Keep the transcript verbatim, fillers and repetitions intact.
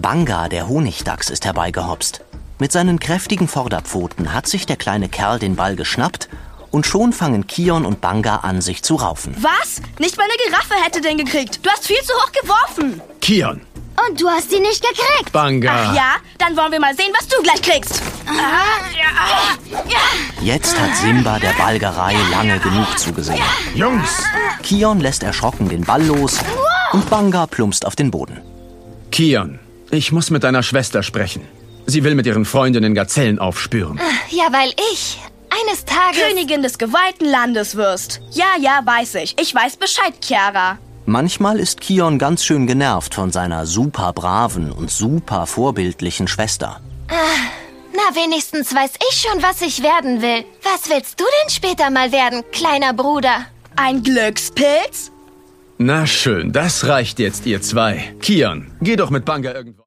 Banga, der Honigdachs, ist herbeigehopst. Mit seinen kräftigen Vorderpfoten hat sich der kleine Kerl den Ball geschnappt und schon fangen Kion und Banga an, sich zu raufen. Was? Nicht mal eine Giraffe hätte den gekriegt. Du hast viel zu hoch geworfen. Kion. Und du hast sie nicht gekriegt. Banga. Ach ja? Dann wollen wir mal sehen, was du gleich kriegst. Jetzt hat Simba der Balgerei lange genug zugesehen. Jungs. Kion lässt erschrocken den Ball los und Banga plumpst auf den Boden. Kion, ich muss mit deiner Schwester sprechen. Sie will mit ihren Freundinnen Gazellen aufspüren. Ja, weil ich eines Tages... Königin des geweihten Landes wirst. Ja, ja, weiß ich. Ich weiß Bescheid, Chiara. Manchmal ist Kion ganz schön genervt von seiner super braven und super vorbildlichen Schwester. Na, wenigstens weiß ich schon, was ich werden will. Was willst du denn später mal werden, kleiner Bruder? Ein Glückspilz? Na schön, das reicht jetzt, ihr zwei. Kion, geh doch mit Banga irgendwo.